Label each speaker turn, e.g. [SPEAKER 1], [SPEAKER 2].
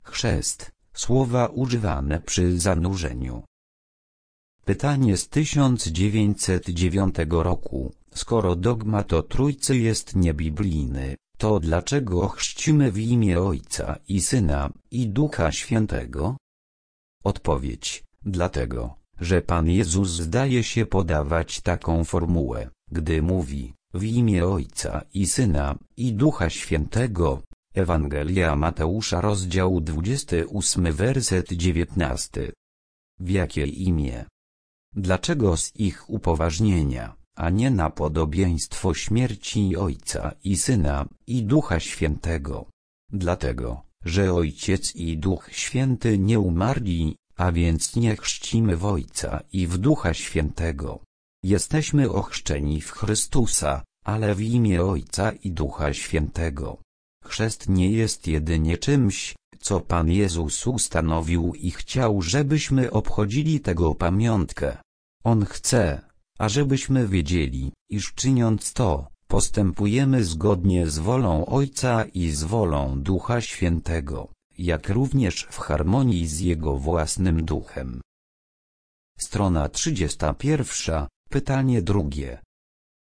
[SPEAKER 1] Chrzest, słowa używane przy zanurzeniu. Pytanie z 1909 roku. Skoro dogmat o Trójcy jest niebiblijny, to dlaczego chrzcimy w imię Ojca i Syna, i Ducha Świętego? Odpowiedź: dlatego, że Pan Jezus zdaje się podawać taką formułę, gdy mówi, w imię Ojca i Syna, i Ducha Świętego. Ewangelia Mateusza rozdział 28 werset 19. W jakie imię? Dlaczego z ich upoważnienia, a nie na podobieństwo śmierci Ojca i Syna, i Ducha Świętego? Dlatego, że Ojciec i Duch Święty nie umarli, a więc nie chrzcimy w Ojca i w Ducha Świętego. Jesteśmy ochrzczeni w Chrystusa, ale w imię Ojca i Ducha Świętego. Chrzest nie jest jedynie czymś, co Pan Jezus ustanowił i chciał, żebyśmy obchodzili tego pamiątkę. On chce, ażebyśmy wiedzieli, iż czyniąc to, postępujemy zgodnie z wolą Ojca i z wolą Ducha Świętego, jak również w harmonii z Jego własnym Duchem. Strona 31, pytanie drugie.